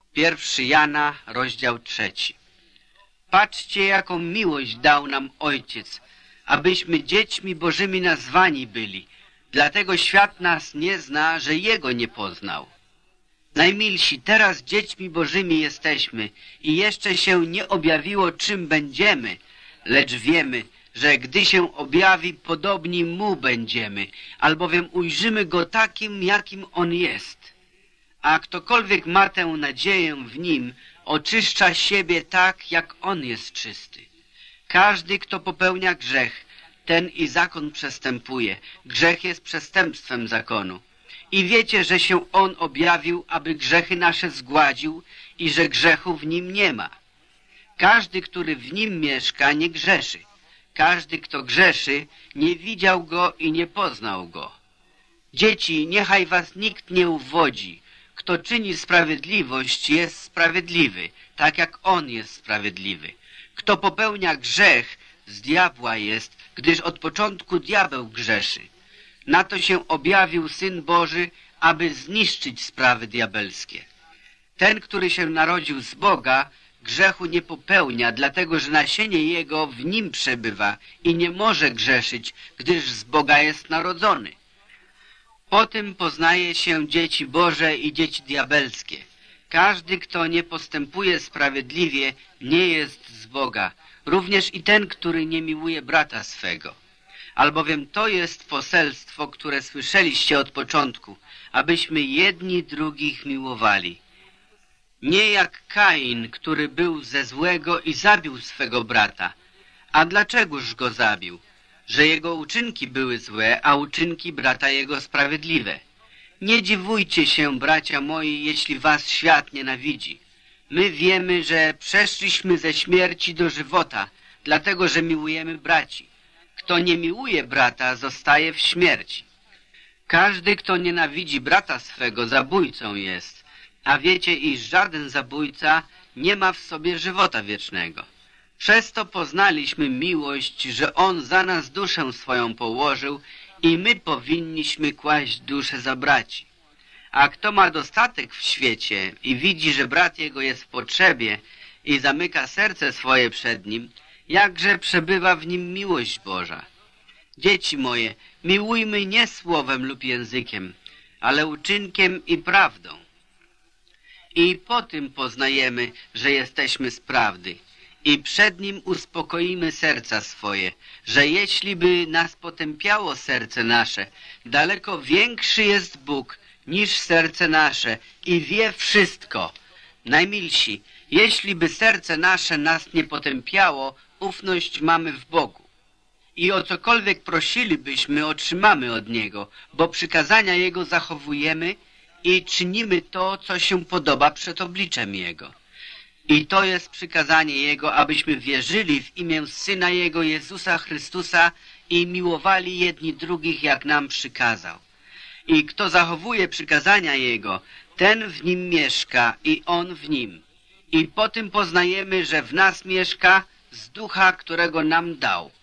1 Jana, rozdział 3. Patrzcie, jaką miłość dał nam Ojciec, abyśmy dziećmi Bożymi nazwani byli. Dlatego świat nas nie zna, że Jego nie poznał. Najmilsi, teraz dziećmi Bożymi jesteśmy i jeszcze się nie objawiło, czym będziemy, lecz wiemy, że gdy się objawi, podobni Mu będziemy, albowiem ujrzymy Go takim, jakim On jest. A ktokolwiek ma tę nadzieję w Nim, oczyszcza siebie tak, jak On jest czysty. Każdy, kto popełnia grzech, ten i zakon przestępuje. Grzech jest przestępstwem zakonu. I wiecie, że się On objawił, aby grzechy nasze zgładził i że grzechu w Nim nie ma. Każdy, który w Nim mieszka, nie grzeszy. Każdy, kto grzeszy, nie widział Go i nie poznał Go. Dzieci, niechaj was nikt nie uwodzi. Kto czyni sprawiedliwość, jest sprawiedliwy, tak jak On jest sprawiedliwy. Kto popełnia grzech, z diabła jest, gdyż od początku diabeł grzeszy. Na to się objawił Syn Boży, aby zniszczyć sprawy diabelskie. Ten, który się narodził z Boga, grzechu nie popełnia, dlatego że nasienie Jego w nim przebywa i nie może grzeszyć, gdyż z Boga jest narodzony. Po tym poznaje się dzieci Boże i dzieci diabelskie. Każdy, kto nie postępuje sprawiedliwie, nie jest z Boga, również i ten, który nie miłuje brata swego. Albowiem to jest poselstwo, które słyszeliście od początku, abyśmy jedni drugich miłowali. Nie jak Kain, który był ze złego i zabił swego brata. A dlaczegoż go zabił? Że jego uczynki były złe, a uczynki brata jego sprawiedliwe. Nie dziwujcie się, bracia moi, jeśli was świat nienawidzi. My wiemy, że przeszliśmy ze śmierci do żywota, dlatego że miłujemy braci. Kto nie miłuje brata, zostaje w śmierci. Każdy, kto nienawidzi brata swego, zabójcą jest, a wiecie, iż żaden zabójca nie ma w sobie żywota wiecznego. Przez to poznaliśmy miłość, że On za nas duszę swoją położył i my powinniśmy kłaść duszę za braci. A kto ma dostatek w świecie i widzi, że brat jego jest w potrzebie i zamyka serce swoje przed nim, jakże przebywa w nim miłość Boża. Dzieci moje, miłujmy nie słowem lub językiem, ale uczynkiem i prawdą. I po tym poznajemy, że jesteśmy z prawdy. I przed Nim uspokoimy serca swoje, że jeśli by nas potępiało serce nasze, daleko większy jest Bóg niż serce nasze i wie wszystko. Najmilsi, jeśli by serce nasze nas nie potępiało, ufność mamy w Bogu. I o cokolwiek prosilibyśmy, otrzymamy od Niego, bo przykazania Jego zachowujemy i czynimy to, co się podoba przed obliczem Jego. I to jest przykazanie Jego, abyśmy wierzyli w imię Syna Jego, Jezusa Chrystusa i miłowali jedni drugich, jak nam przykazał. I kto zachowuje przykazania Jego, ten w Nim mieszka i On w Nim. I po tym poznajemy, że w nas mieszka z Ducha, którego nam dał.